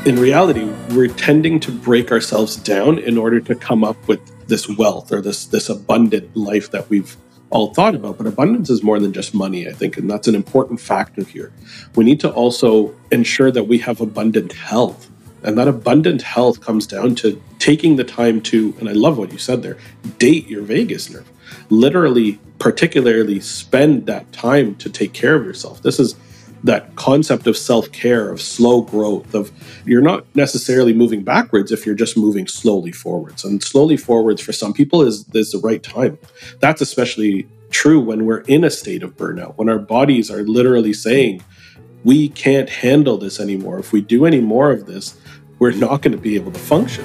in reality, we're tending to break ourselves down in order to come up with this wealth or this abundant life that we've all thought about. But abundance is more than just money, I think, and that's an important factor here. We need to also ensure that we have abundant health. And that abundant health comes down to taking the time to, and I love what you said there, date your vagus nerve. Literally, particularly spend that time to take care of yourself. This is that concept of self-care, of slow growth, of you're not necessarily moving backwards if you're just moving slowly forwards. And slowly forwards for some people is the right time. That's especially true when we're in a state of burnout, when our bodies are literally saying, we can't handle this anymore. If we do any more of this, we're not going to be able to function.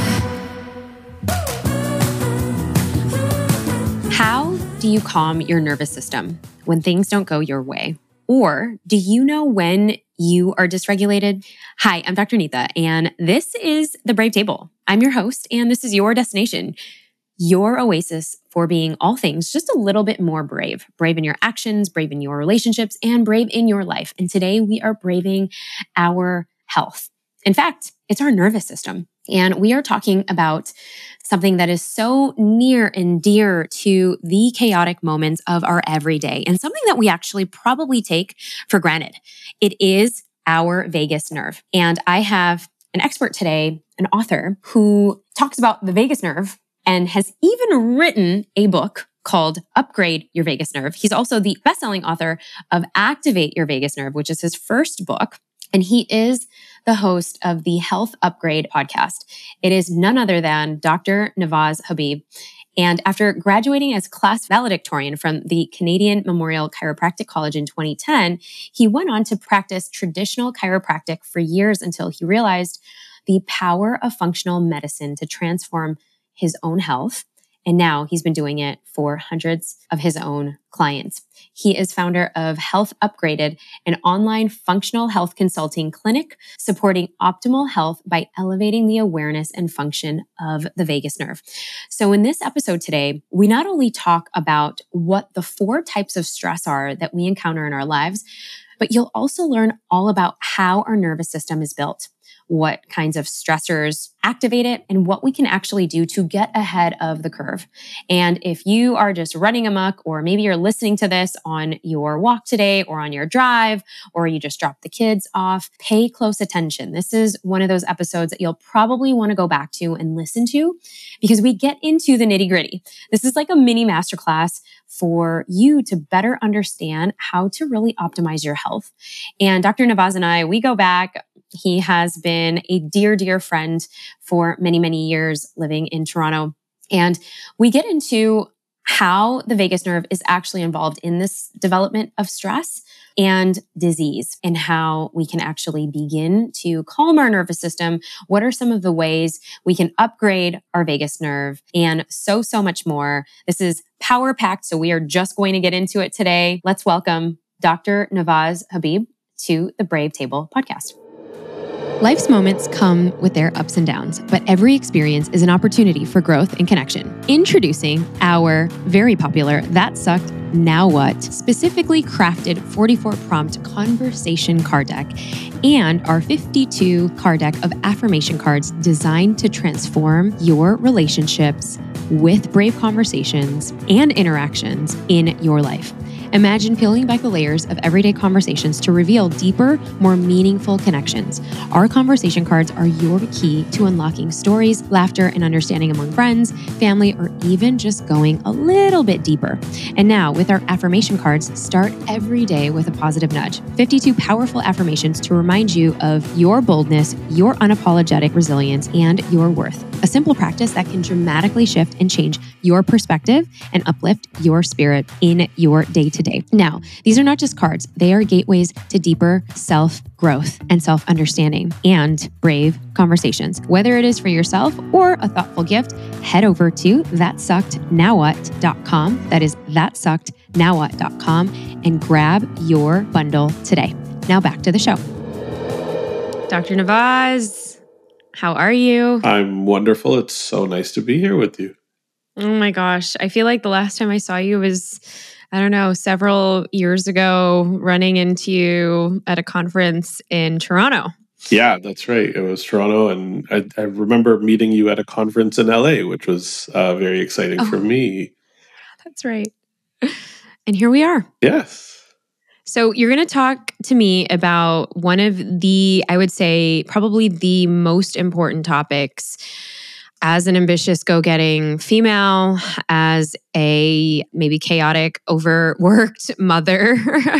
How do you calm your nervous system when things don't go your way? Or do you know when you are dysregulated? Hi, I'm Dr. Neeta, and this is The Brave Table. I'm your host, and this is your destination, your oasis for being all things just a little bit more brave. Brave in your actions, brave in your relationships, and brave in your life. And today we are braving our health. In fact, it's our nervous system. And we are talking about something that is so near and dear to the chaotic moments of our everyday and something that we actually probably take for granted. It is our vagus nerve. And I have an expert today, an author who talks about the vagus nerve and has even written a book called Upgrade Your Vagus Nerve. He's also the best-selling author of Activate Your Vagus Nerve, which is his first book. And he is the host of the Health Upgrade podcast. It is none other than Dr. Nawaz Habib. And after graduating as class valedictorian from the Canadian Memorial Chiropractic College in 2010, he went on to practice traditional chiropractic for years until he realized the power of functional medicine to transform his own health. And now he's been doing it for hundreds of his own clients. He is founder of Health Upgraded, an online functional health consulting clinic supporting optimal health by elevating the awareness and function of the vagus nerve. So in this episode today, we not only talk about what the 4 types of stress are that we encounter in our lives, but you'll also learn all about how our nervous system is built, what kinds of stressors activate it, and what we can actually do to get ahead of the curve. And if you are just running amok, or maybe you're listening to this on your walk today or on your drive, or you just dropped the kids off, pay close attention. This is one of those episodes that you'll probably want to go back to and listen to because we get into the nitty-gritty. This is like a mini masterclass for you to better understand how to really optimize your health. And Dr. Nawaz and I, we go back. He has been a dear, dear friend for many, many years living in Toronto. And we get into how the vagus nerve is actually involved in this development of stress and disease, and how we can actually begin to calm our nervous system. What are some of the ways we can upgrade our vagus nerve, and so much more. This is power-packed, so we are just going to get into it today. Let's welcome Dr. Nawaz Habib to the Brave Table podcast. Life's moments come with their ups and downs, but every experience is an opportunity for growth and connection. Introducing our very popular That Sucked, Now What, specifically crafted 44-prompt conversation card deck, and our 52 card deck of affirmation cards designed to transform your relationships with brave conversations and interactions in your life. Imagine peeling back the layers of everyday conversations to reveal deeper, more meaningful connections. Our conversation cards are your key to unlocking stories, laughter, and understanding among friends, family, or even just going a little bit deeper. And now, with our affirmation cards, start every day with a positive nudge. 52 powerful affirmations to remind you of your boldness, your unapologetic resilience, and your worth. A simple practice that can dramatically shift and change your perspective and uplift your spirit in your day-to-day. Now, these are not just cards. They are gateways to deeper self-growth and self-understanding and brave conversations. Whether it is for yourself or a thoughtful gift, head over to thatsuckednowwhat.com. That is thatsuckednowwhat.com and grab your bundle today. Now back to the show. Dr. Nawaz, how are you? I'm wonderful. It's so nice to be here with you. Oh my gosh. I feel like the last time I saw you was, I don't know, several years ago, running into you at a conference in Toronto. Yeah, that's right. It was Toronto, and I remember meeting you at a conference in LA, which was very exciting for Oh, me. that's right. And here we are. Yes. So, you're going to talk to me about one of the, I would say, probably the most important topics as an ambitious, go getting female, as a maybe chaotic, overworked mother.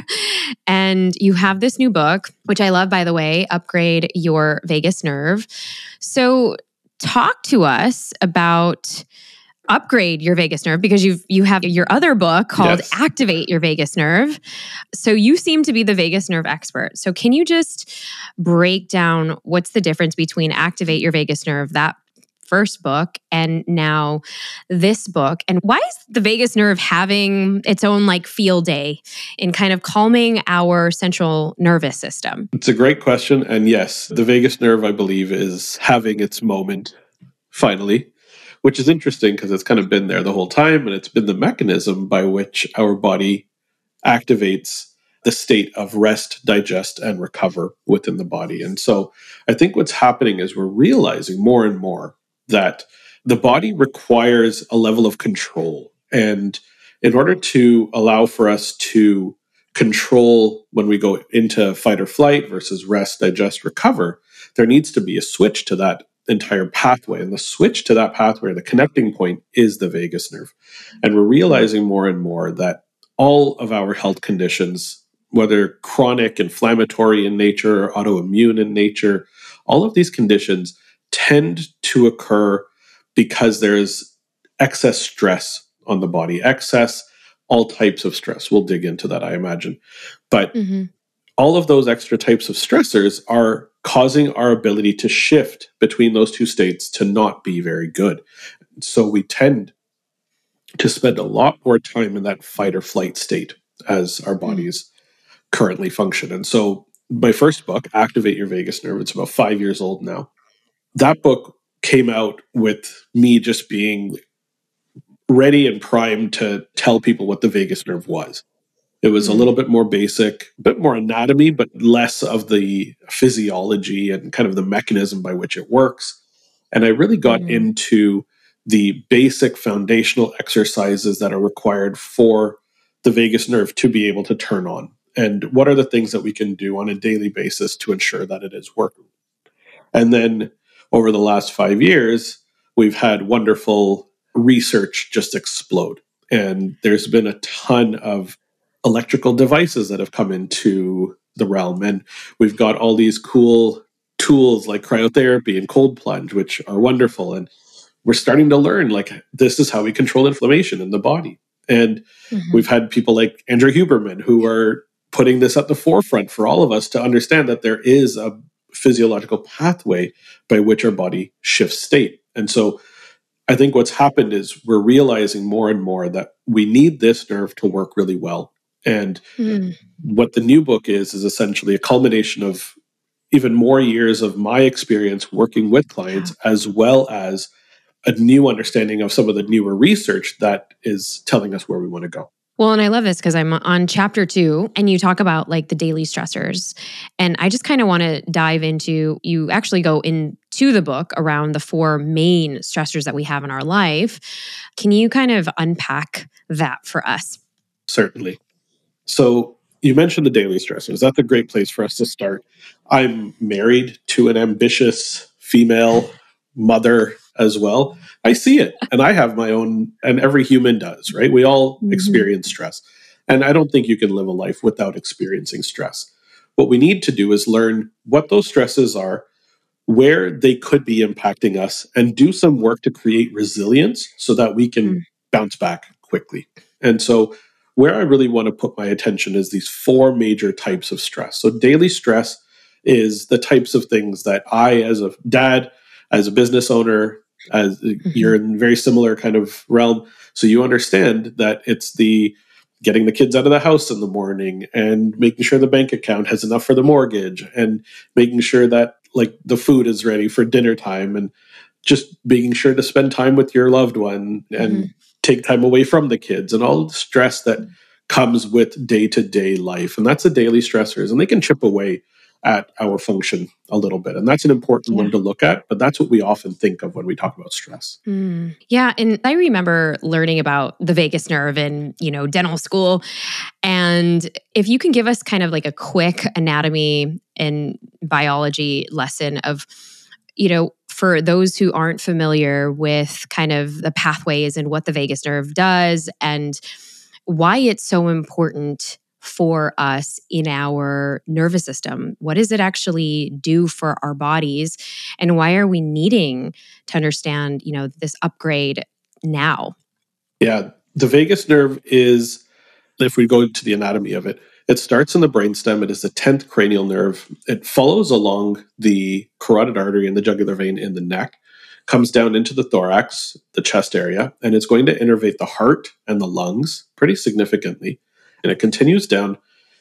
And you have this new book, which I love, by the way, Upgrade Your Vagus Nerve. So, talk to us about upgrade your vagus nerve, because you have your other book called Yes. Activate Your Vagus Nerve. So you seem to be the vagus nerve expert. So can you just break down what's the difference between Activate Your Vagus Nerve, that first book, and now this book? And why is the vagus nerve having its own like field day in kind of calming our central nervous system? It's a great question. And yes, the vagus nerve, I believe, is having its moment finally, which is interesting because it's kind of been there the whole time. And it's been the mechanism by which our body activates the state of rest, digest, and recover within the body. And so I think what's happening is we're realizing more and more that the body requires a level of control. And in order to allow for us to control when we go into fight or flight versus rest, digest, recover, there needs to be a switch to that entire pathway. And the switch to that pathway, the connecting point, is the vagus nerve. And we're realizing more and more that all of our health conditions, whether chronic, inflammatory in nature, or autoimmune in nature, all of these conditions tend to occur because there's excess stress on the body, all types of stress. We'll dig into that, I imagine. But all of those extra types of stressors are causing our ability to shift between those two states to not be very good. So we tend to spend a lot more time in that fight or flight state as our bodies currently function. And so my first book, Activate Your Vagus Nerve, it's about 5 years old now. That book came out with me just being ready and primed to tell people what the vagus nerve was. It was a little bit more basic, a bit more anatomy, but less of the physiology and kind of the mechanism by which it works. And I really got into the basic foundational exercises that are required for the vagus nerve to be able to turn on. And what are the things that we can do on a daily basis to ensure that it is working? And then over the last 5 years, we've had wonderful research just explode. And there's been a ton of electrical devices that have come into the realm. And we've got all these cool tools like cryotherapy and cold plunge, which are wonderful. And we're starting to learn like this is how we control inflammation in the body. And we've had people like Andrew Huberman who are putting this at the forefront for all of us to understand that there is a physiological pathway by which our body shifts state. And so I think what's happened is we're realizing more and more that we need this nerve to work really well. And what the new book is essentially a culmination of even more years of my experience working with clients, as well as a new understanding of some of the newer research that is telling us where we want to go. Well, and I love this because I'm on chapter 2 and you talk about like the daily stressors. And I just kind of want to dive into, you actually go into the book around the 4 main stressors that we have in our life. Can you kind of unpack that for us? Certainly. So you mentioned the daily stressors. That's a great place for us to start. I'm married to an ambitious female mother as well. I see it, and I have my own, and every human does, right? We all experience stress. And I don't think you can live a life without experiencing stress. What we need to do is learn what those stresses are, where they could be impacting us, and do some work to create resilience so that we can bounce back quickly. And so where I really want to put my attention is these 4 major types of stress. So daily stress is the types of things that I, as a dad, as a business owner, as you're in very similar kind of realm. So you understand that it's the getting the kids out of the house in the morning and making sure the bank account has enough for the mortgage and making sure that like the food is ready for dinner time and just being sure to spend time with your loved one and take time away from the kids and all the stress that comes with day-to-day life. And that's the daily stressors. And they can chip away at our function a little bit. And that's an important one to look at, but that's what we often think of when we talk about stress. Yeah. And I remember learning about the vagus nerve in, dental school. And if you can give us kind of like a quick anatomy and biology lesson of, for those who aren't familiar with kind of the pathways and what the vagus nerve does and why it's so important for us in our nervous system. What does it actually do for our bodies? And why are we needing to understand, this upgrade now? Yeah, the vagus nerve is, if we go into the anatomy of it, it starts in the brainstem. It is the 10th cranial nerve. It follows along the carotid artery and the jugular vein in the neck, comes down into the thorax, the chest area, and it's going to innervate the heart and the lungs pretty significantly. And it continues down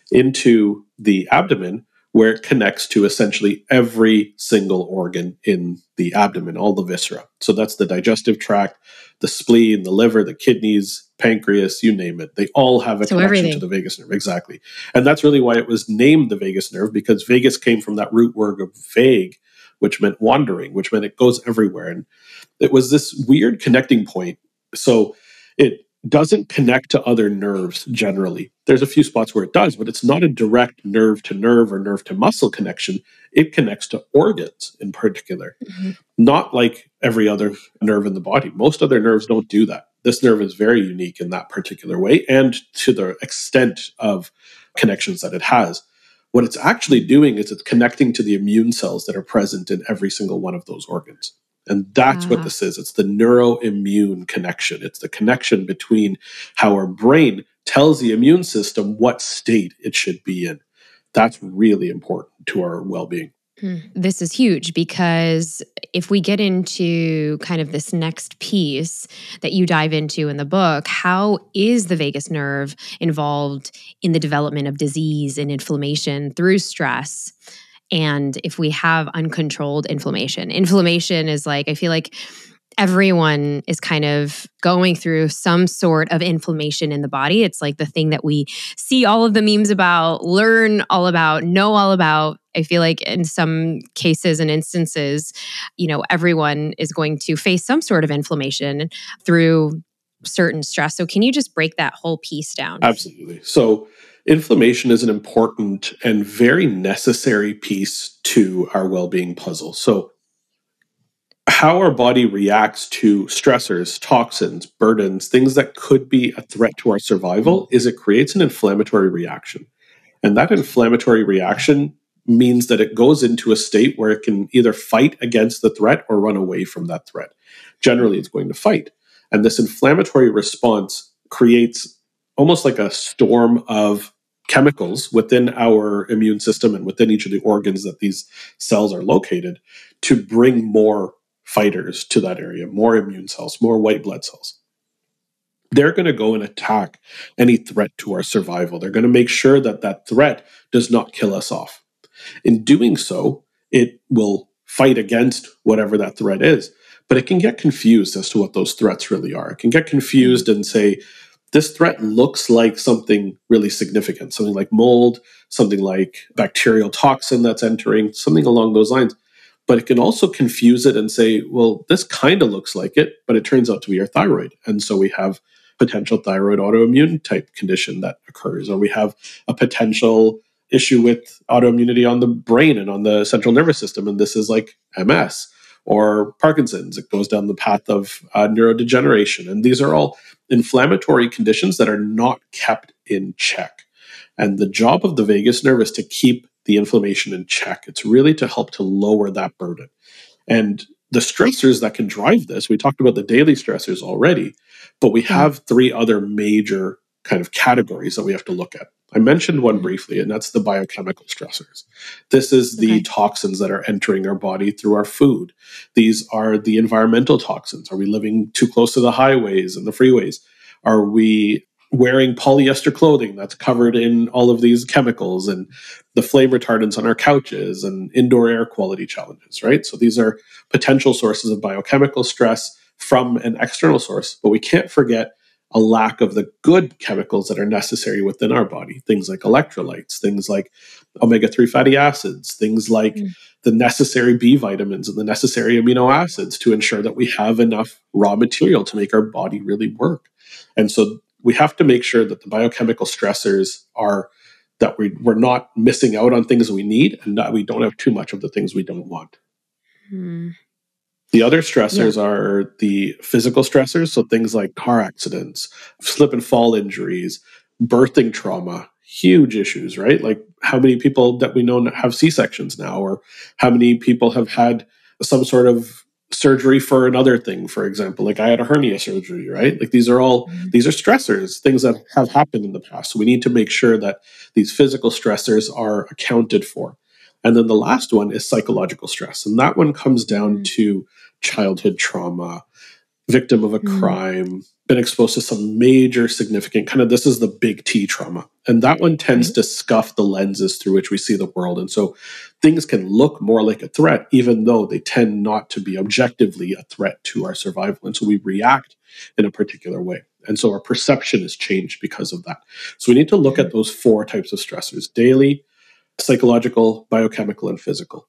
into the abdomen, where it connects to essentially every single organ in the abdomen, all the viscera. So that's the digestive tract, the spleen, the liver, the kidneys, pancreas, you name it. They all have a connection to the vagus nerve. Exactly. And that's really why it was named the vagus nerve, because vagus came from that root word of vague, which meant wandering, which meant it goes everywhere. And it was this weird connecting point. So it doesn't connect to other nerves generally. There's a few spots where it does, but it's not a direct nerve to nerve or nerve to muscle connection. It connects to organs in particular, not like every other nerve in the body. Most other nerves don't do that. This nerve is very unique in that particular way and to the extent of connections that it has. What it's actually doing is it's connecting to the immune cells that are present in every single one of those organs. And that's what this is. It's the neuroimmune connection. It's the connection between how our brain tells the immune system what state it should be in. That's really important to our well-being. This is huge because if we get into kind of this next piece that you dive into in the book, how is the vagus nerve involved in the development of disease and inflammation through stress? And if we have uncontrolled inflammation is like, I feel like everyone is kind of going through some sort of inflammation in the body. It's like the thing that we see all of the memes about, learn all about, know all about. I feel like in some cases and instances, everyone is going to face some sort of inflammation through certain stress. So can you just break that whole piece down? Absolutely. So inflammation is an important and very necessary piece to our well-being puzzle. So how our body reacts to stressors, toxins, burdens, things that could be a threat to our survival is it creates an inflammatory reaction. And that inflammatory reaction means that it goes into a state where it can either fight against the threat or run away from that threat. Generally, it's going to fight. And this inflammatory response creates almost like a storm of chemicals within our immune system and within each of the organs that these cells are located to bring more fighters to that area, more immune cells, more white blood cells. They're going to go and attack any threat to our survival. They're going to make sure that that threat does not kill us off. In doing so, it will fight against whatever that threat is, but it can get confused as to what those threats really are. It can get confused and say, this threat looks like something really significant, something like mold, something like bacterial toxin that's entering, something along those lines. But it can also confuse it and say, well, this kind of looks like it, but it turns out to be your thyroid. And so we have potential thyroid autoimmune type condition that occurs, or we have a potential issue with autoimmunity on the brain and on the central nervous system. And this is like MS or Parkinson's. It goes down the path of neurodegeneration. And these are all inflammatory conditions that are not kept in check. And the job of the vagus nerve is to keep the inflammation in check. It's really to help to lower that burden. And the stressors that can drive this, we talked about the daily stressors already, but we have three other major kind of categories that we have to look at. I mentioned one briefly, and that's the biochemical stressors. This is the toxins that are entering our body through our food. These are the environmental toxins. Are we living too close to the highways and the freeways? Are we wearing polyester clothing that's covered in all of these chemicals and the flame retardants on our couches and indoor air quality challenges, right? So these are potential sources of biochemical stress from an external source, but we can't forget a lack of the good chemicals that are necessary within our body, things like electrolytes, things like omega-3 fatty acids, things like the necessary B vitamins and the necessary amino acids to ensure that we have enough raw material to make our body really work. And so we have to make sure that the biochemical stressors are that we're not missing out on things we need and that we don't have too much of the things we don't want. The other stressors are the physical stressors. So things like car accidents, slip and fall injuries, birthing trauma, huge issues, right? Like how many people that we know have C-sections now, or how many people have had some sort of surgery for another thing, for example, like I had a hernia surgery, right? Like these are stressors, things that have happened in the past. So we need to make sure that these physical stressors are accounted for. And then the last one is psychological stress. And that one comes down to childhood trauma, victim of a crime, been exposed to some major significant this is the big T trauma. And that one tends to scuff the lenses through which we see the world. And so things can look more like a threat, even though they tend not to be objectively a threat to our survival. And so we react in a particular way. And so our perception is changed because of that. So we need to look at those 4 types of stressors: daily, psychological, biochemical, and physical.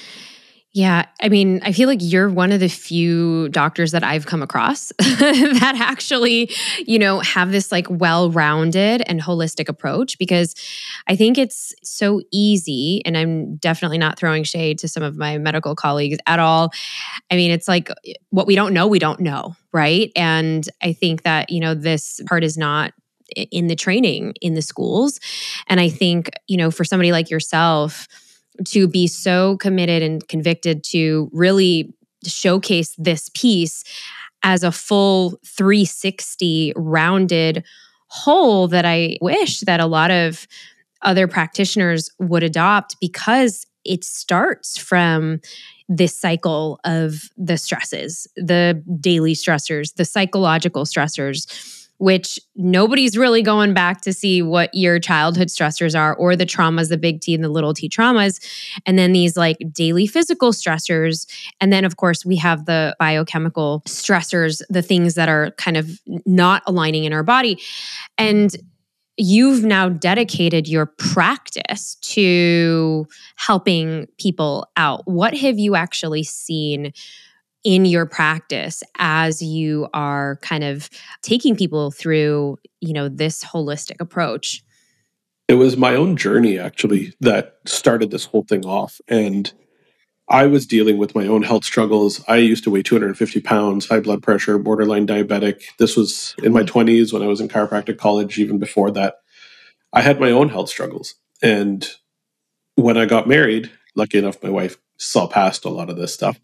Yeah. I mean, I feel like you're one of the few doctors that I've come across that actually, have this like well-rounded and holistic approach, because I think it's so easy, and I'm definitely not throwing shade to some of my medical colleagues at all. I mean, it's like what we don't know, right? And I think that, this part is not in the training in the schools. And I think, for somebody like yourself to be so committed and convicted to really showcase this piece as a full 360 rounded whole, that I wish that a lot of other practitioners would adopt, because it starts from this cycle of the stresses, the daily stressors, the psychological stressors, which nobody's really going back to see what your childhood stressors are, or the traumas, the big T and the little t traumas. And then these like daily physical stressors. And then of course we have the biochemical stressors, the things that are kind of not aligning in our body. And you've now dedicated your practice to helping people out. What have you actually seen in your practice as you are kind of taking people through, this holistic approach? It was my own journey, actually, that started this whole thing off. And I was dealing with my own health struggles. I used to weigh 250 pounds, high blood pressure, borderline diabetic. This was in my 20s when I was in chiropractic college. Even before that, I had my own health struggles. And when I got married, lucky enough, my wife saw past a lot of this stuff.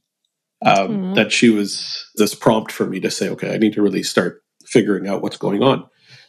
That she was this prompt for me to say, okay, I need to really start figuring out what's going on.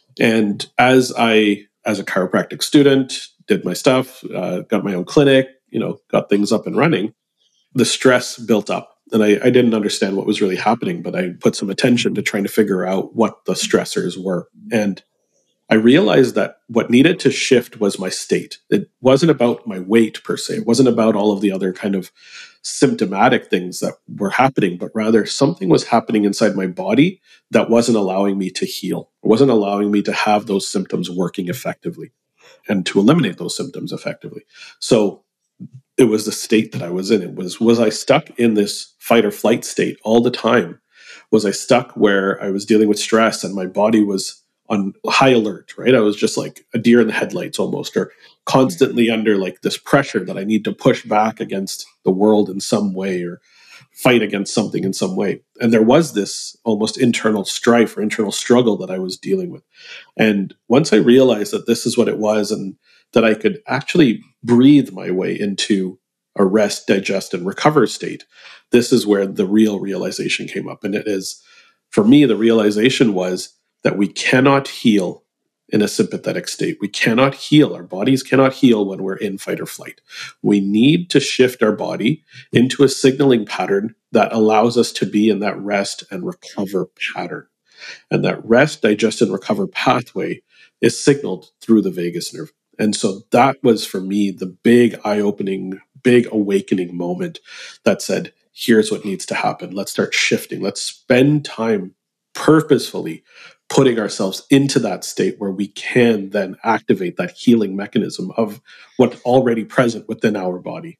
And as a chiropractic student, did my stuff, got my own clinic, got things up and running, the stress built up. And I didn't understand what was really happening, but I put some attention to trying to figure out what the stressors were. And I realized that what needed to shift was my state. It wasn't about my weight per se. It wasn't about all of the other kind of symptomatic things that were happening, but rather something was happening inside my body that wasn't allowing me to heal. It wasn't allowing me to have those symptoms working effectively and to eliminate those symptoms effectively. So it was the state that I was in. Was I stuck in this fight or flight state all the time? Was I stuck where I was dealing with stress and my body was on high alert, right? I was just like a deer in the headlights almost, or constantly under like this pressure that I need to push back against the world in some way, or fight against something in some way. And there was this almost internal strife or internal struggle that I was dealing with. And once I realized that this is what it was, and that I could actually breathe my way into a rest, digest, and recover state, this is where the real realization came up. And it is, for me, the realization was that we cannot heal in a sympathetic state. We cannot heal. Our bodies cannot heal when we're in fight or flight. We need to shift our body into a signaling pattern that allows us to be in that rest and recover pattern. And that rest, digest, and recover pathway is signaled through the vagus nerve. And so that was, for me, the big eye-opening, big awakening moment that said, here's what needs to happen. Let's start shifting. Let's spend time purposefully putting ourselves into that state where we can then activate that healing mechanism of what's already present within our body.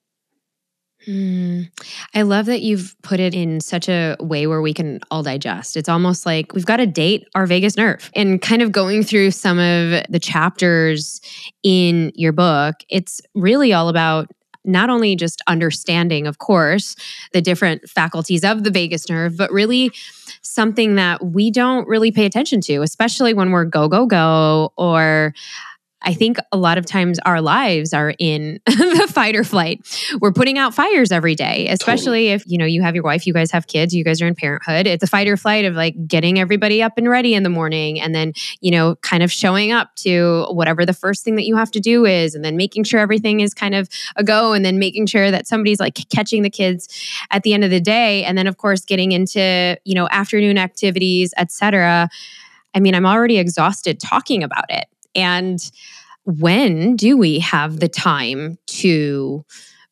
I love that you've put it in such a way where we can all digest. It's almost like we've got to date our vagus nerve. And kind of going through some of the chapters in your book, it's really all about not only just understanding, of course, the different faculties of the vagus nerve, but really something that we don't really pay attention to, especially when we're go, go, go, or I think a lot of times our lives are in the fight or flight. We're putting out fires every day, especially if, you have your wife, you guys have kids, you guys are in parenthood. It's a fight or flight of like getting everybody up and ready in the morning and then, kind of showing up to whatever the first thing that you have to do is, and then making sure everything is kind of a go, and then making sure that somebody's like catching the kids at the end of the day. And then of course, getting into, afternoon activities, etc. I mean, I'm already exhausted talking about it. And when do we have the time to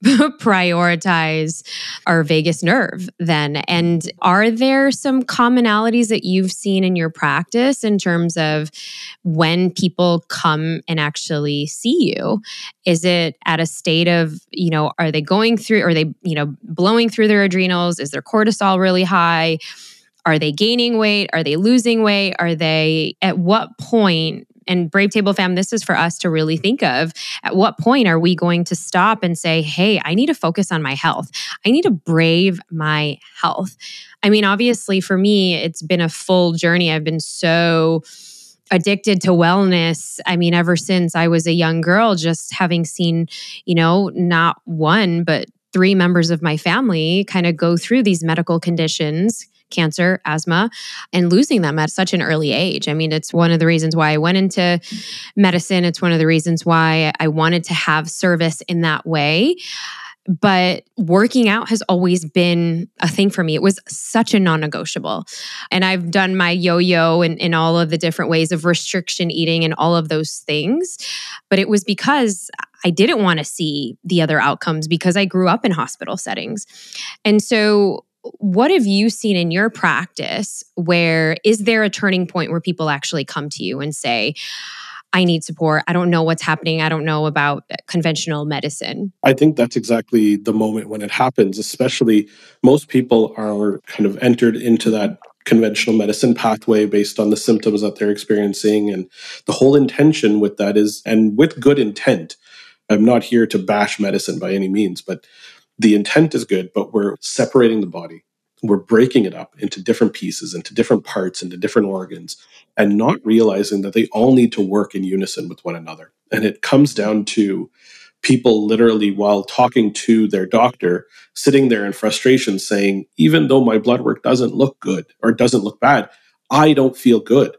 prioritize our vagus nerve then? And are there some commonalities that you've seen in your practice in terms of when people come and actually see you? Is it at a state of, are they going through, are they, blowing through their adrenals? Is their cortisol really high? Are they gaining weight? Are they losing weight? Are they, at what point? And Brave Table Fam, this is for us to really think of, at what point are we going to stop and say, hey, I need to focus on my health. I need to brave my health. I mean, obviously for me, it's been a full journey. I've been so addicted to wellness. I mean, ever since I was a young girl, just having seen, not one, but 3 members of my family kind of go through these medical conditions, cancer, asthma, and losing them at such an early age. I mean, it's one of the reasons why I went into medicine. It's one of the reasons why I wanted to have service in that way. But working out has always been a thing for me. It was such a non-negotiable. And I've done my yo-yo in all of the different ways of restriction eating and all of those things. But it was because I didn't want to see the other outcomes because I grew up in hospital settings. And so what have you seen in your practice where is there a turning point where people actually come to you and say, I need support. I don't know what's happening. I don't know about conventional medicine. I think that's exactly the moment when it happens, especially most people are kind of entered into that conventional medicine pathway based on the symptoms that they're experiencing. And the whole intention with that is, and with good intent, I'm not here to bash medicine by any means, but the intent is good, but we're separating the body. We're breaking it up into different pieces, into different parts, into different organs, and not realizing that they all need to work in unison with one another. And it comes down to people literally, while talking to their doctor, sitting there in frustration saying, even though my blood work doesn't look good or doesn't look bad, I don't feel good.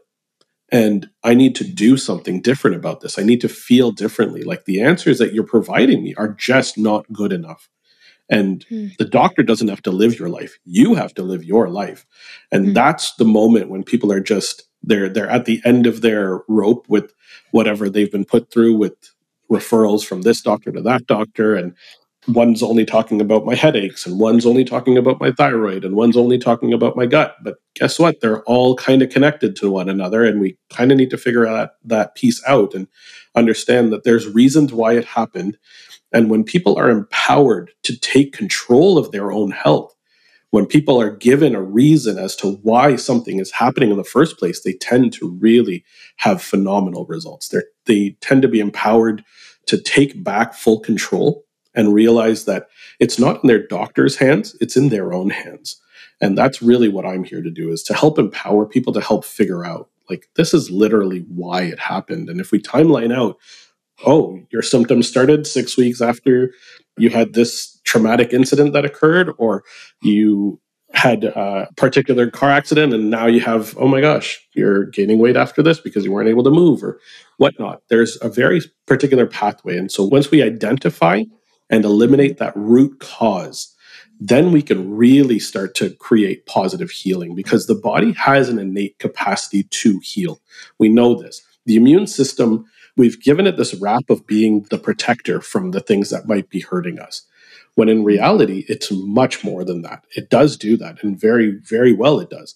And I need to do something different about this. I need to feel differently. Like the answers that you're providing me are just not good enough. And the doctor doesn't have to live your life. You have to live your life. And that's the moment when people are just, they're at the end of their rope with whatever they've been put through with referrals from this doctor to that doctor. And one's only talking about my headaches, and one's only talking about my thyroid, and one's only talking about my gut. But guess what? They're all kind of connected to one another. And we kind of need to figure out that piece out and understand that there's reasons why it happened. And when people are empowered to take control of their own health, when people are given a reason as to why something is happening in the first place, they tend to really have phenomenal results. They tend to be empowered to take back full control and realize that it's not in their doctor's hands, it's in their own hands. And that's really what I'm here to do, is to help empower people to help figure out, like, this is literally why it happened. And if we timeline out, oh, your symptoms started 6 weeks after you had this traumatic incident that occurred, or you had a particular car accident and now you have, oh my gosh, you're gaining weight after this because you weren't able to move or whatnot. There's a very particular pathway. And so once we identify and eliminate that root cause, then we can really start to create positive healing, because the body has an innate capacity to heal. We know this. The immune system, we've given it this rap of being the protector from the things that might be hurting us, when in reality, it's much more than that. It does do that, and very, very well it does.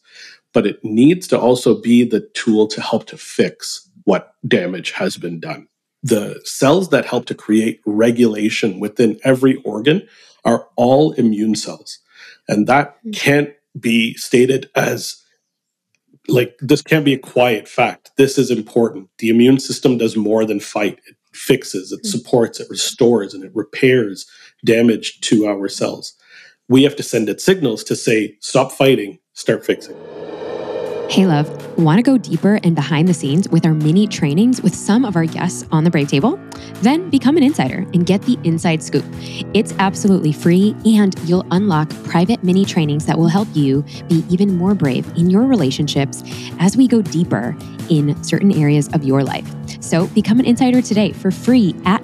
but it needs to also be the tool to help to fix what damage has been done. The cells that help to create regulation within every organ are all immune cells. And that can't be stated as like, this can't be a quiet fact. This is important. The immune system does more than fight. It fixes, it supports, it restores, and it repairs damage to our cells. We have to send it signals to say, stop fighting, start fixing. Hey, love. Want to go deeper and behind the scenes with our mini trainings with some of our guests on the Brave Table? Then become an insider and get the inside scoop. It's absolutely free, and you'll unlock private mini trainings that will help you be even more brave in your relationships as we go deeper in certain areas of your life. So become an insider today for free at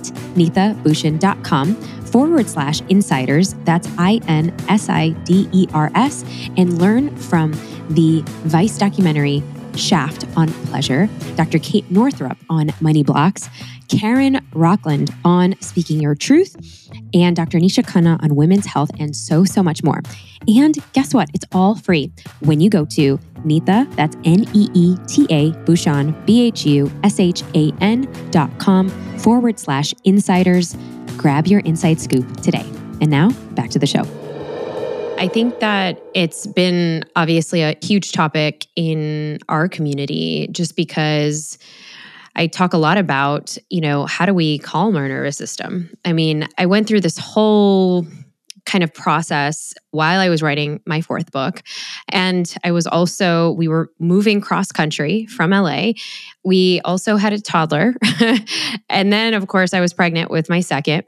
neethabhushan.com/insiders. That's INSIDERS, and learn from the Vice documentary Shaft on pleasure, Dr. Kate Northrup on money blocks, Karen Rockland on speaking your truth, and Dr. Nisha Khanna on women's health, and so much more. And guess what? It's all free when you go to Neeta, that's NEETA, Bhushan, BHUSHAN.com/insiders. Grab your inside scoop today. And now back to the show. I think that it's been obviously a huge topic in our community just because I talk a lot about, how do we calm our nervous system? I mean, I went through this whole kind of process while I was writing my fourth book. And we were moving cross country from LA. We also had a toddler. And then, of course, I was pregnant with my second.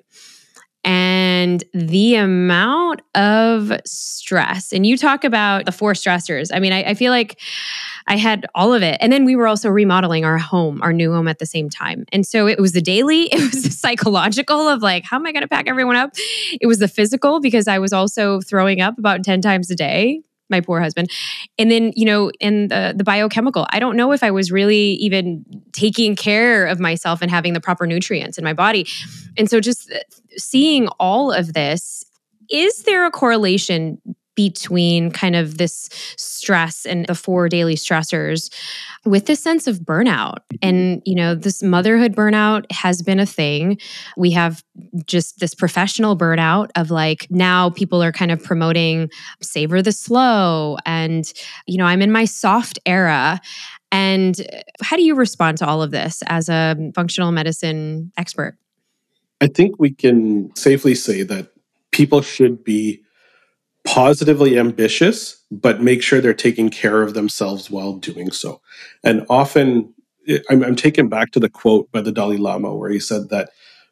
And the amount of stress, and you talk about the 4 stressors. I mean, I feel like I had all of it. And then we were also remodeling our new home at the same time. And so it was the daily, it was the psychological of like, how am I going to pack everyone up? It was the physical because I was also throwing up about 10 times a day. My poor husband. And then, in the biochemical, I don't know if I was really even taking care of myself and having the proper nutrients in my body. And so just seeing all of this, is there a correlation between kind of this stress and the 4 daily stressors with this sense of burnout? And, this motherhood burnout has been a thing. We have just this professional burnout of like, now people are kind of promoting savor the slow. And, I'm in my soft era. And how do you respond to all of this as a functional medicine expert? I think we can safely say that people should be positively ambitious, but make sure they're taking care of themselves while doing so. And often, I'm taken back to the quote by the Dalai Lama where he said that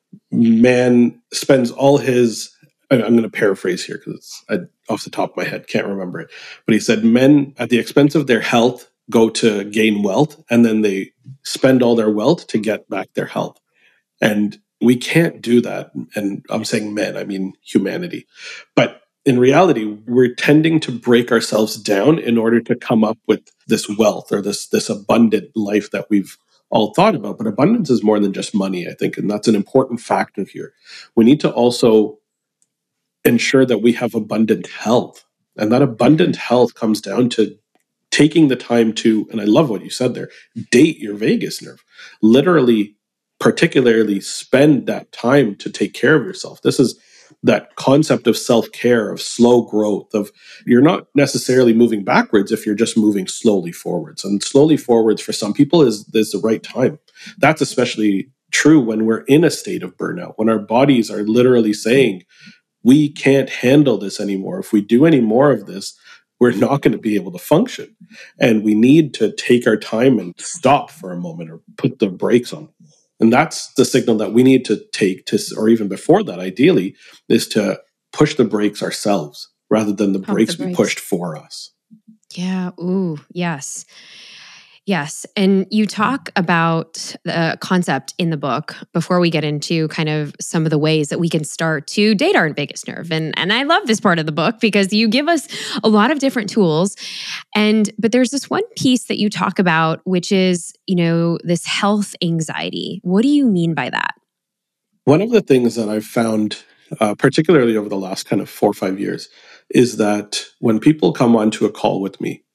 man spends all his, I'm going to paraphrase here because off the top of my head, can't remember it. But he said men at the expense of their health go to gain wealth, and then they spend all their wealth to get back their health. And we can't do that. And I'm saying men, I mean humanity. But in reality, we're tending to break ourselves down in order to come up with this wealth or this abundant life that we've all thought about. But abundance is more than just money, I think. And that's an important factor here. We need to also ensure that we have abundant health. And that abundant health comes down to taking the time to, and I love what you said there, date your vagus nerve. Literally, particularly spend that time to take care of yourself. This is that concept of self-care, of slow growth, of you're not necessarily moving backwards if you're just moving slowly forwards. And slowly forwards for some people is the right time. That's especially true when we're in a state of burnout, when our bodies are literally saying, we can't handle this anymore. If we do any more of this, we're not going to be able to function. And we need to take our time and stop for a moment or put the brakes on. And that's the signal that we need to take to, or even before that, ideally, is to push the brakes ourselves rather than the brakes be pushed for us. Yeah. Ooh, yes. Yes. And you talk about the concept in the book before we get into kind of some of the ways that we can start to date our vagus nerve. And I love this part of the book because you give us a lot of different tools. But there's this one piece that you talk about, which is, this health anxiety. What do you mean by that? One of the things that I've found, particularly over the last kind of 4 or 5 years, is that when people come onto a call with me,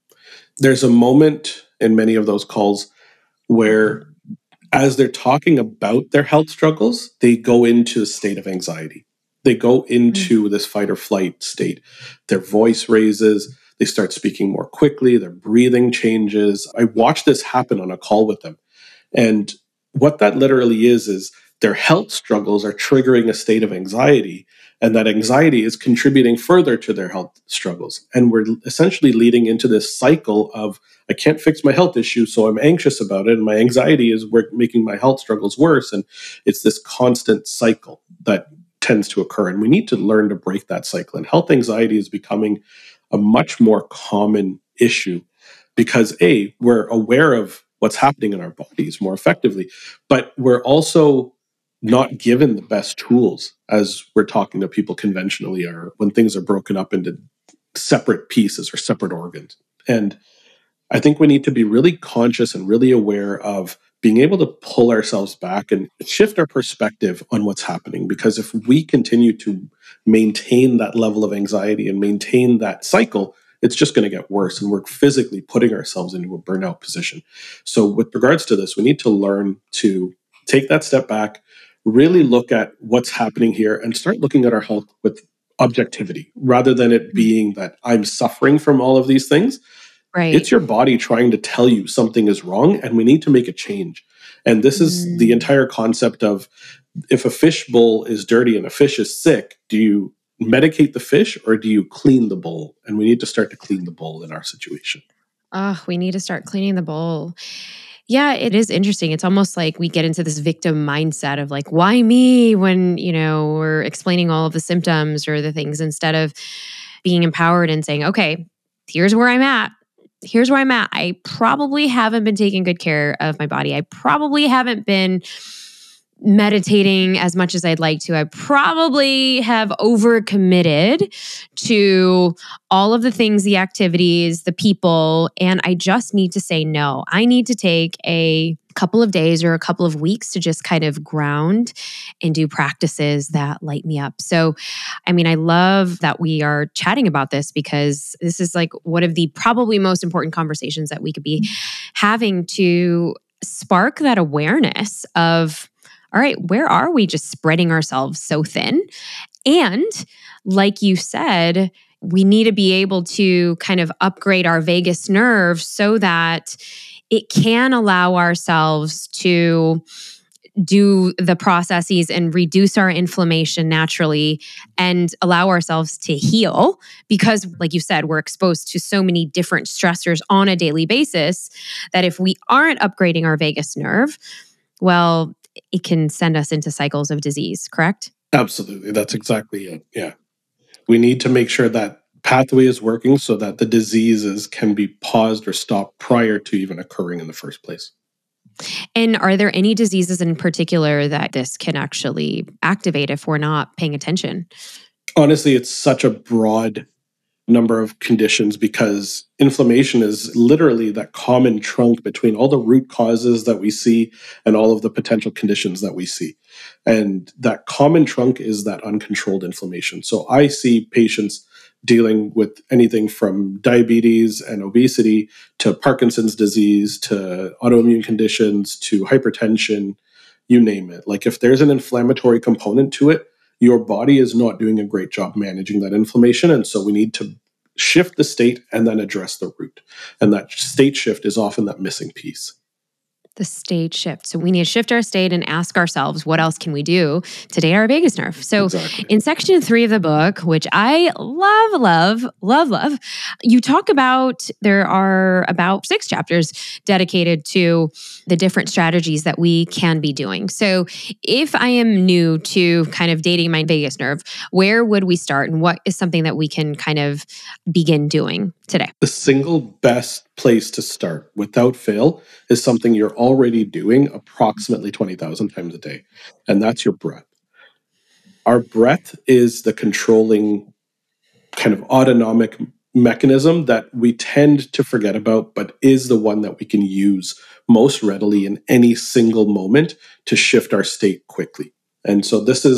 There's a moment in many of those calls where, as they're talking about their health struggles, they go into a state of anxiety. They go into this fight or flight state. Their voice raises. They start speaking more quickly. Their breathing changes. I watched this happen on a call with them. And what that literally is their health struggles are triggering a state of anxiety. And that anxiety is contributing further to their health struggles. And we're essentially leading into this cycle of, I can't fix my health issue, so I'm anxious about it. And my anxiety is making my health struggles worse. And it's this constant cycle that tends to occur. And we need to learn to break that cycle. And health anxiety is becoming a much more common issue because A, we're aware of what's happening in our bodies more effectively, but we're also not given the best tools as we're talking to people conventionally, or when things are broken up into separate pieces or separate organs. And I think we need to be really conscious and really aware of being able to pull ourselves back and shift our perspective on what's happening. Because if we continue to maintain that level of anxiety and maintain that cycle, it's just going to get worse. And we're physically putting ourselves into a burnout position. So with regards to this, we need to learn to take that step back, really look at what's happening here and start looking at our health with objectivity rather than it being that I'm suffering from all of these things. Right. It's your body trying to tell you something is wrong and we need to make a change. And this is the entire concept of, if a fish bowl is dirty and a fish is sick, do you medicate the fish or do you clean the bowl? And we need to start to clean the bowl in our situation. We need to start cleaning the bowl. Yeah, it is interesting. It's almost like we get into this victim mindset of like, why me, when, we're explaining all of the symptoms or the things, instead of being empowered and saying, okay, here's where I'm at. Here's where I'm at. I probably haven't been taking good care of my body. I probably haven't been meditating as much as I'd like to. I probably have overcommitted to all of the things, the activities, the people, and I just need to say no. I need to take a couple of days or a couple of weeks to just kind of ground and do practices that light me up. So, I love that we are chatting about this, because this is like one of the probably most important conversations that we could be having to spark that awareness of, all right, where are we just spreading ourselves so thin? And like you said, we need to be able to kind of upgrade our vagus nerve so that it can allow ourselves to do the processes and reduce our inflammation naturally and allow ourselves to heal. Because like you said, we're exposed to so many different stressors on a daily basis that if we aren't upgrading our vagus nerve, well, it can send us into cycles of disease, correct? Absolutely. That's exactly it. Yeah. We need to make sure that pathway is working so that the diseases can be paused or stopped prior to even occurring in the first place. And are there any diseases in particular that this can actually activate if we're not paying attention? Honestly, it's such a broad number of conditions because inflammation is literally that common trunk between all the root causes that we see and all of the potential conditions that we see. And that common trunk is that uncontrolled inflammation. So I see patients dealing with anything from diabetes and obesity to Parkinson's disease to autoimmune conditions to hypertension, you name it. Like if there's an inflammatory component to it, your body is not doing a great job managing that inflammation. And so we need to shift the state and then address the root. And that state shift is often that missing piece. The state shift. So we need to shift our state and ask ourselves, what else can we do to date our vagus nerve? So in section 3 of the book, which I love, you talk about, there are about 6 chapters dedicated to the different strategies that we can be doing. So if I am new to kind of dating my vagus nerve, where would we start and what is something that we can kind of begin doing today? The single best place to start without fail is something you're already doing approximately 20,000 times a day, and that's your breath. Our breath is the controlling kind of autonomic mechanism that we tend to forget about, but is the one that we can use most readily in any single moment to shift our state quickly. And so this is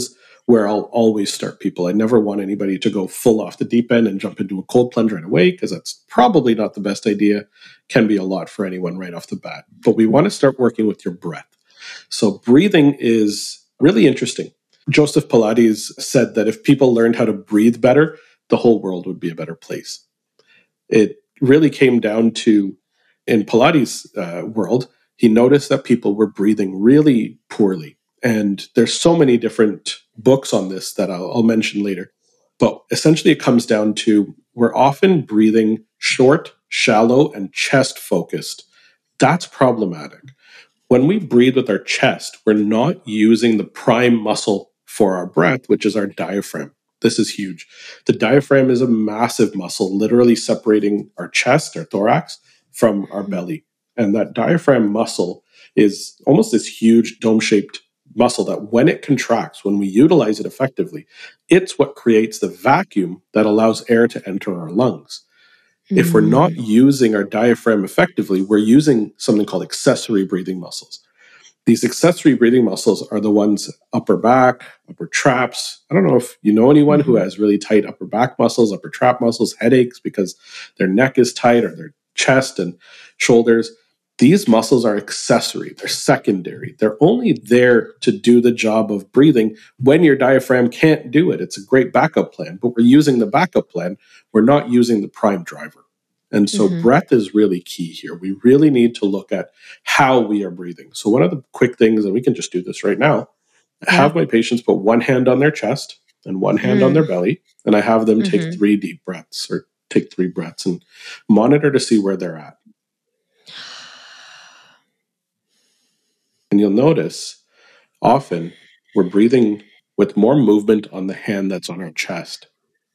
where I'll always start people. I never want anybody to go full off the deep end and jump into a cold plunge right away, because that's probably not the best idea. Can be a lot for anyone right off the bat. But we want to start working with your breath. So breathing is really interesting. Joseph Pilates said that if people learned how to breathe better, the whole world would be a better place. It really came down to, in Pilates' world, he noticed that people were breathing really poorly. And there's so many different books on this that I'll mention later. But essentially it comes down to, we're often breathing short, shallow, and chest focused. That's problematic. When we breathe with our chest, we're not using the prime muscle for our breath, which is our diaphragm. This is huge. The diaphragm is a massive muscle, literally separating our chest, our thorax, from our belly. And that diaphragm muscle is almost this huge dome-shaped muscle that when it contracts, when we utilize it effectively, it's what creates the vacuum that allows air to enter our lungs. If we're not using our diaphragm effectively, we're using something called accessory breathing muscles. These accessory breathing muscles are the ones upper back, upper traps. I don't know if you know anyone who has really tight upper back muscles, upper trap muscles, headaches because their neck is tight, or their chest and shoulders. These muscles are accessory. They're secondary. They're only there to do the job of breathing when your diaphragm can't do it. It's a great backup plan, but we're using the backup plan. We're not using the prime driver. And so breath is really key here. We really need to look at how we are breathing. So one of the quick things, and we can just do this right now, I have my patients put one hand on their chest and one hand on their belly, and I have them take 3 deep breaths, or take 3 breaths, and monitor to see where they're at. And you'll notice often we're breathing with more movement on the hand that's on our chest.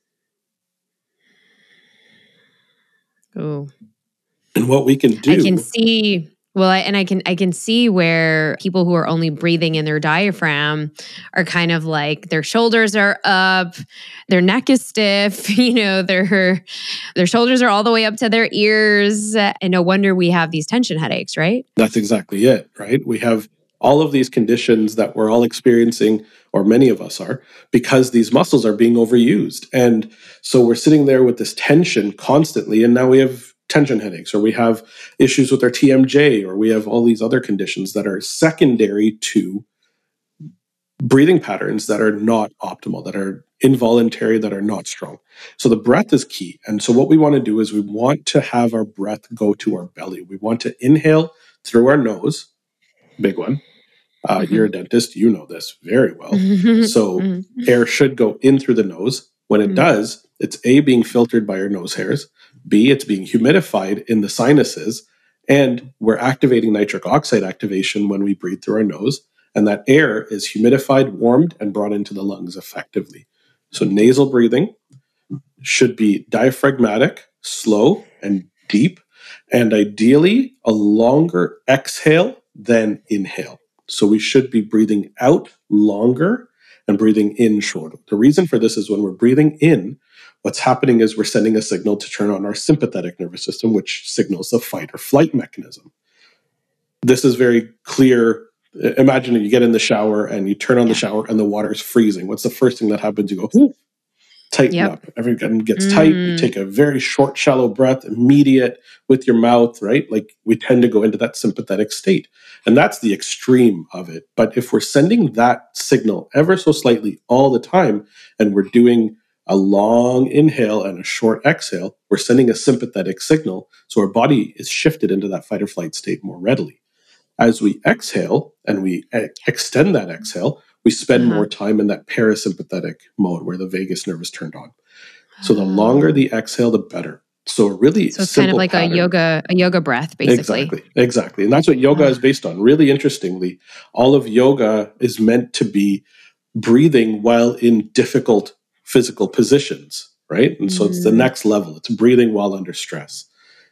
Oh. And what we can do, I can see, well, I can see where people who are only breathing in their diaphragm are kind of like, their shoulders are up, their neck is stiff, their shoulders are all the way up to their ears. And no wonder we have these tension headaches, right? That's exactly it, right? We have all of these conditions that we're all experiencing, or many of us are, because these muscles are being overused. And so we're sitting there with this tension constantly, and now we have tension headaches, or we have issues with our TMJ, or we have all these other conditions that are secondary to breathing patterns that are not optimal, that are involuntary, that are not strong. So the breath is key. And so what we want to do is we want to have our breath go to our belly. We want to inhale through our nose, big one. You're a dentist, you know this very well. So air should go in through the nose. When it does, it's A, being filtered by your nose hairs, B, it's being humidified in the sinuses, and we're activating nitric oxide activation when we breathe through our nose, and that air is humidified, warmed, and brought into the lungs effectively. So nasal breathing should be diaphragmatic, slow, and deep, and ideally a longer exhale than inhale. So we should be breathing out longer and breathing in shorter. The reason for this is when we're breathing in, what's happening is we're sending a signal to turn on our sympathetic nervous system, which signals the fight or flight mechanism. This is very clear. Imagine you get in the shower and you turn on the shower and the water is freezing. What's the first thing that happens? You go, tighten up. Everything gets tight. You take a very short, shallow breath, immediate with your mouth, right? Like we tend to go into that sympathetic state. And that's the extreme of it. But if we're sending that signal ever so slightly all the time, and we're doing a long inhale and a short exhale, we're sending a sympathetic signal. So our body is shifted into that fight or flight state more readily. As we exhale and we extend that exhale, we spend more time in that parasympathetic mode where the vagus nerve is turned on. So the longer the exhale, the better. So it's kind of like pattern. a yoga breath, basically. Exactly. And that's what yoga is based on. Really interestingly, all of yoga is meant to be breathing while in difficult physical positions, right? And so it's the next level. It's breathing while under stress.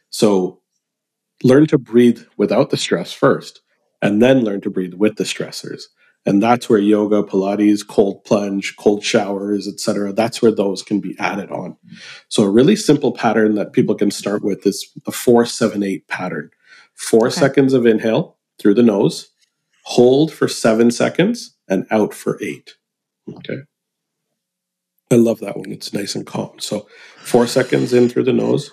So learn to breathe without the stress first, and then learn to breathe with the stressors. And that's where yoga, Pilates, cold plunge, cold showers, etc., that's where those can be added on. So a really simple pattern that people can start with is a 4-7-8 pattern. 4 seconds of inhale through the nose, hold for 7 seconds, and out for 8. Okay. I love that one. It's nice and calm. So 4 seconds in through the nose.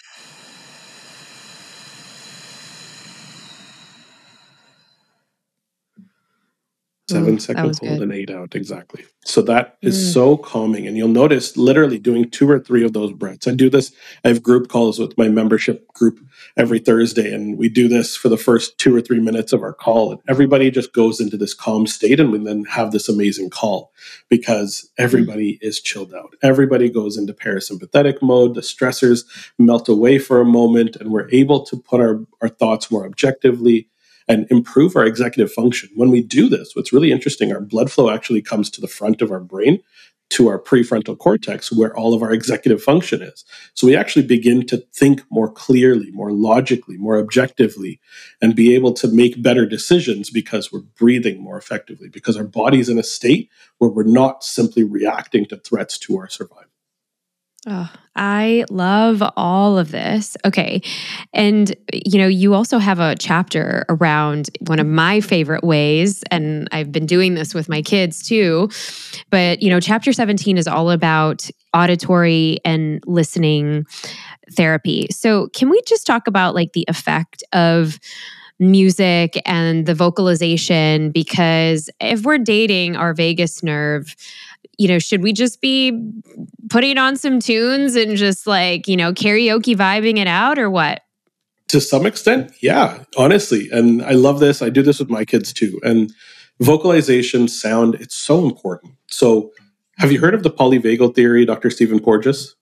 7 seconds hold and 8 out. Exactly. So that is so calming. And you'll notice literally doing 2 or 3 of those breaths. I do this. I have group calls with my membership group every Thursday. And we do this for the first 2 or 3 minutes of our call. And everybody just goes into this calm state. And we then have this amazing call because everybody is chilled out. Everybody goes into parasympathetic mode. The stressors melt away for a moment. And we're able to put our thoughts more objectively and improve our executive function. When we do this, what's really interesting, our blood flow actually comes to the front of our brain, to our prefrontal cortex, where all of our executive function is. So we actually begin to think more clearly, more logically, more objectively, and be able to make better decisions because we're breathing more effectively, because our body's in a state where we're not simply reacting to threats to our survival. Oh, I love all of this. Okay. And, you also have a chapter around one of my favorite ways, and I've been doing this with my kids too. But, chapter 17 is all about auditory and listening therapy. So, can we just talk about like the effect of music and the vocalization? Because if we're dating our vagus nerve, should we just be putting on some tunes and just like, karaoke vibing it out or what? To some extent, yeah, honestly. And I love this. I do this with my kids too. And vocalization, sound, it's so important. So have you heard of the polyvagal theory, Dr. Stephen Porges?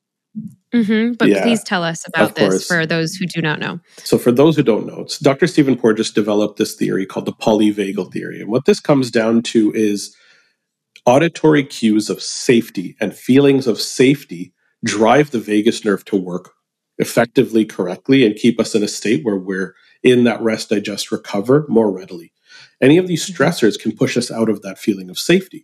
But please tell us about this for those who do not know. So for those who don't know, Dr. Stephen Porges developed this theory called the polyvagal theory. And what this comes down to is auditory cues of safety and feelings of safety drive the vagus nerve to work effectively, correctly, and keep us in a state where we're in that rest, digest, recover more readily. Any of these stressors can push us out of that feeling of safety.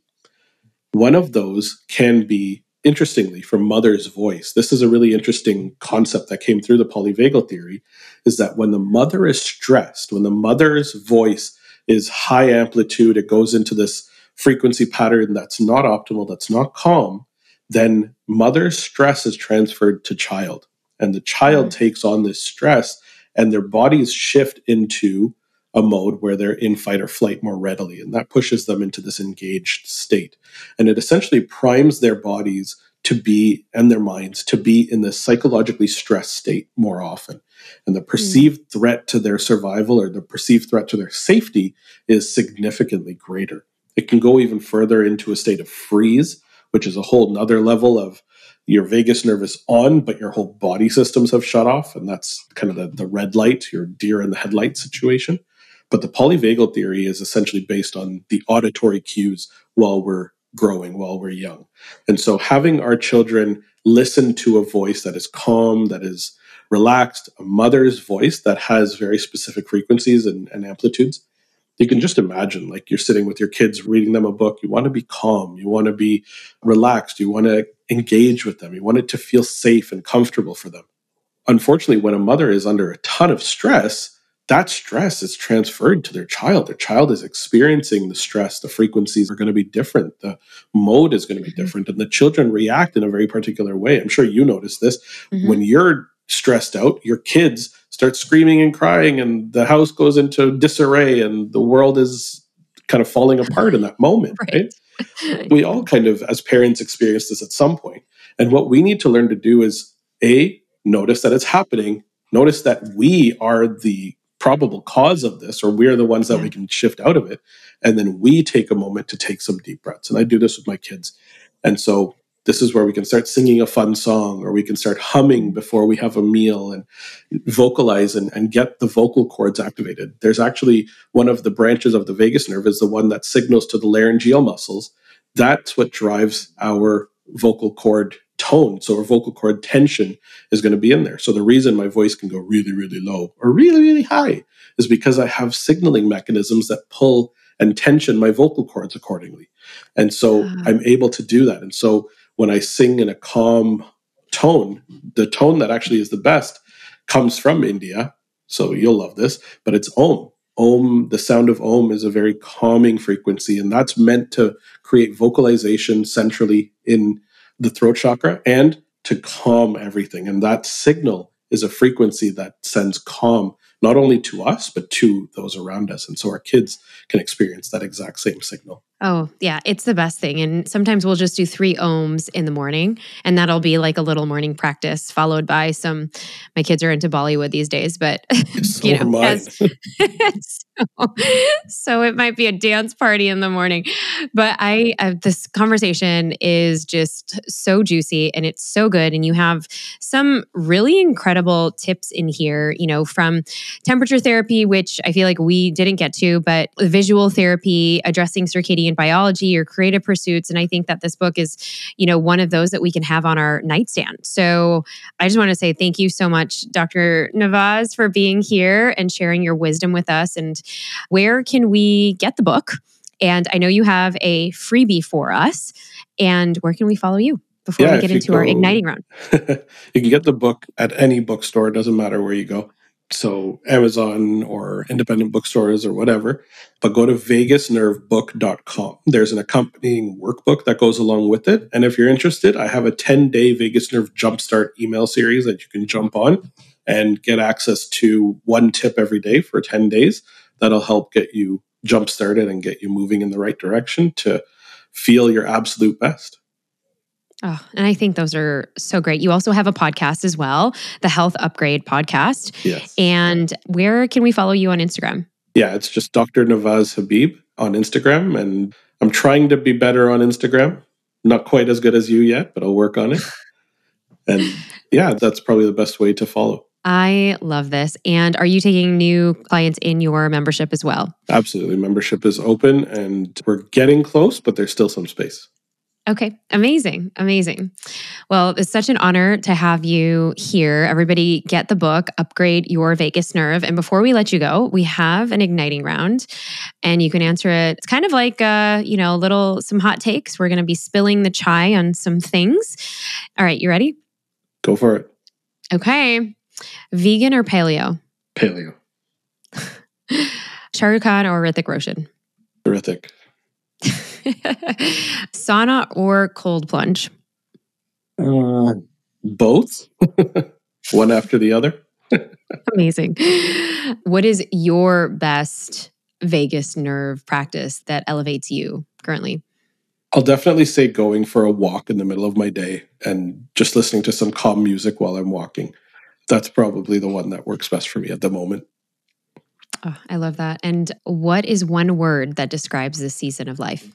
One of those can be, interestingly, from mother's voice. This is a really interesting concept that came through the polyvagal theory, is that when the mother is stressed, when the mother's voice is high amplitude, it goes into this frequency pattern that's not optimal, that's not calm, then mother's stress is transferred to child. And the child takes on this stress and their bodies shift into a mode where they're in fight or flight more readily. And that pushes them into this engaged state. And it essentially primes their bodies to be, and their minds to be in this psychologically stressed state more often. And the perceived threat to their survival or the perceived threat to their safety is significantly greater. It can go even further into a state of freeze, which is a whole nother level of your vagus nerve is on, but your whole body systems have shut off. And that's kind of the red light, your deer in the headlight situation. But the polyvagal theory is essentially based on the auditory cues while we're growing, while we're young. And so having our children listen to a voice that is calm, that is relaxed, a mother's voice that has very specific frequencies and amplitudes, you can just imagine, like you're sitting with your kids reading them a book. You want to be calm. You want to be relaxed. You want to engage with them. You want it to feel safe and comfortable for them. Unfortunately, when a mother is under a ton of stress, that stress is transferred to their child. Their child is experiencing the stress. The frequencies are going to be different. The mode is going to be different. And the children react in a very particular way. I'm sure you notice this. When you're stressed out, your kids start screaming and crying and the house goes into disarray and the world is kind of falling apart in that moment, right? We all kind of, as parents, experience this at some point. And what we need to learn to do is, A, notice that it's happening, notice that we are the probable cause of this, or we're the ones that we can shift out of it. And then we take a moment to take some deep breaths. And I do this with my kids. And so this is where we can start singing a fun song, or we can start humming before we have a meal and vocalize and get the vocal cords activated. There's actually one of the branches of the vagus nerve is the one that signals to the laryngeal muscles. That's what drives our vocal cord tone. So our vocal cord tension is going to be in there. So the reason my voice can go really, really low or really, really high is because I have signaling mechanisms that pull and tension my vocal cords accordingly. And so I'm able to do that. And so when I sing in a calm tone, the tone that actually is the best comes from India. So you'll love this, but it's Om. Om, the sound of Om is a very calming frequency, and that's meant to create vocalization centrally in the throat chakra and to calm everything. And that signal is a frequency that sends calm not only to us, but to those around us. And so our kids can experience that exact same signal. Oh, yeah, it's the best thing. And sometimes we'll just do 3 ohms in the morning, and that'll be like a little morning practice, followed by some. My kids are into Bollywood these days, but So are mine. so it might be a dance party in the morning. But this conversation is just so juicy and it's so good. And you have some really incredible tips in here, from temperature therapy, which I feel like we didn't get to, but visual therapy, addressing circadian biology, your creative pursuits. And I think that this book is, one of those that we can have on our nightstand. So I just want to say thank you so much, Dr. Nawaz, for being here and sharing your wisdom with us. And where can we get the book? And I know you have a freebie for us. And where can we follow you before we get into our igniting round? You can get the book at any bookstore. It doesn't matter where you go. So Amazon or independent bookstores or whatever, but go to vagusnervebook.com. There's an accompanying workbook that goes along with it. And if you're interested, I have a 10-day Vagus Nerve Jumpstart email series that you can jump on and get access to one tip every day for 10 days. That'll help get you jump started and get you moving in the right direction to feel your absolute best. Oh, and I think those are so great. You also have a podcast as well, the Health Upgrade Podcast. Yes. And where can we follow you on Instagram? Yeah, it's just Dr. Nawaz Habib on Instagram. And I'm trying to be better on Instagram. Not quite as good as you yet, but I'll work on it. And yeah, that's probably the best way to follow. I love this. And are you taking new clients in your membership as well? Absolutely. Membership is open and we're getting close, but there's still some space. Okay. Amazing. Amazing. Well, it's such an honor to have you here. Everybody get the book, Upgrade Your Vagus Nerve. And before we let you go, we have an igniting round and you can answer it. It's kind of like, some hot takes. We're going to be spilling the chai on some things. All right. You ready? Go for it. Okay. Vegan or paleo? Paleo. Shah Rukh Khan or Hrithik Roshan? Hrithik. Sauna or cold plunge? Both. One after the other. Amazing. What is your best vagus nerve practice that elevates you currently? I'll definitely say going for a walk in the middle of my day and just listening to some calm music while I'm walking. That's probably the one that works best for me at the moment. Oh, I love that. And what is one word that describes this season of life?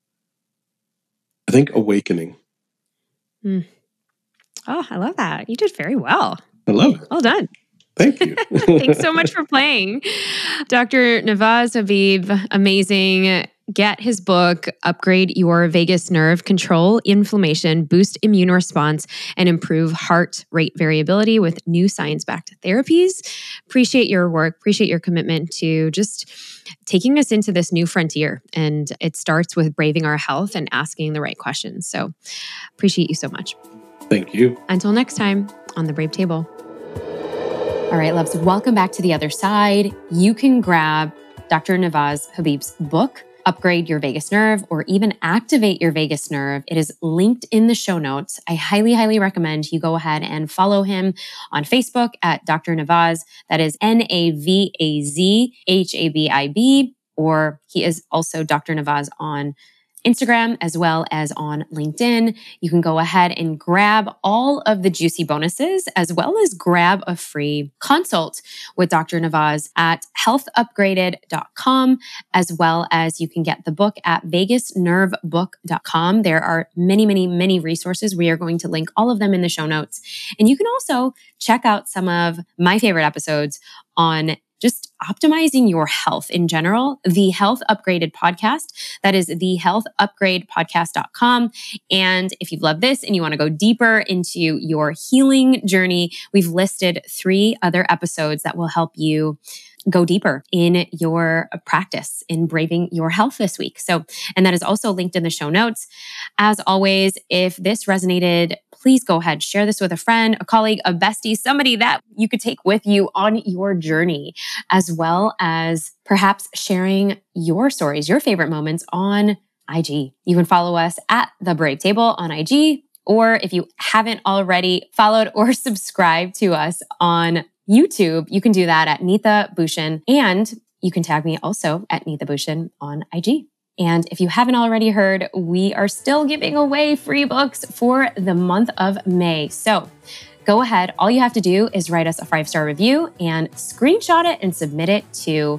I think awakening. Oh, I love that. You did very well. I love it. Well done. Thank you. Thanks so much for playing. Dr. Nawaz Habib, amazing. Get his book, Upgrade Your Vagus Nerve, Control Inflammation, Boost Immune Response, and Improve Heart Rate Variability with new science-backed therapies. Appreciate your work. Appreciate your commitment to just taking us into this new frontier. And it starts with braving our health and asking the right questions. So appreciate you so much. Thank you. Until next time on The Brave Table. All right, loves, welcome back to the other side. You can grab Dr. Nawaz Habib's book, Upgrade Your Vagus Nerve, or even Activate Your Vagus Nerve. It is linked in the show notes. I highly, highly recommend you go ahead and follow him on Facebook at Dr. Nawaz. That is NAVAZHABIB, or he is also Dr. Nawaz on Instagram as well as on LinkedIn. You can go ahead and grab all of the juicy bonuses as well as grab a free consult with Dr. Nawaz at healthupgraded.com, as well as you can get the book at vagusnervebook.com. There are many, many, many resources. We are going to link all of them in the show notes. And you can also check out some of my favorite episodes on just optimizing your health in general, the Health Upgraded podcast. That is the healthupgradepodcast.com. And if you've loved this and you want to go deeper into your healing journey, we've listed 3 other episodes that will help you go deeper in your practice in braving your health this week. So, and that is also linked in the show notes. As always, if this resonated, please go ahead, share this with a friend, a colleague, a bestie, somebody that you could take with you on your journey, as well as perhaps sharing your stories, your favorite moments on IG. You can follow us at The Brave Table on IG, or if you haven't already followed or subscribed to us on YouTube, you can do that at Neetha Bhushan, and you can tag me also at Neetha Bhushan on IG. And if you haven't already heard, we are still giving away free books for the month of May. So go ahead. All you have to do is write us a 5-star review and screenshot it and submit it to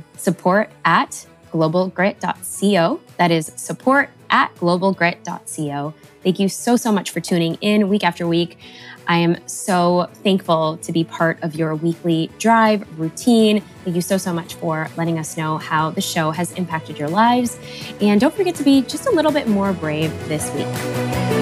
support@globalgrit.co. That is support@globalgrit.co. Thank you so much for tuning in week after week. I am so thankful to be part of your weekly drive routine. Thank you so much for letting us know how the show has impacted your lives. And don't forget to be just a little bit more brave this week.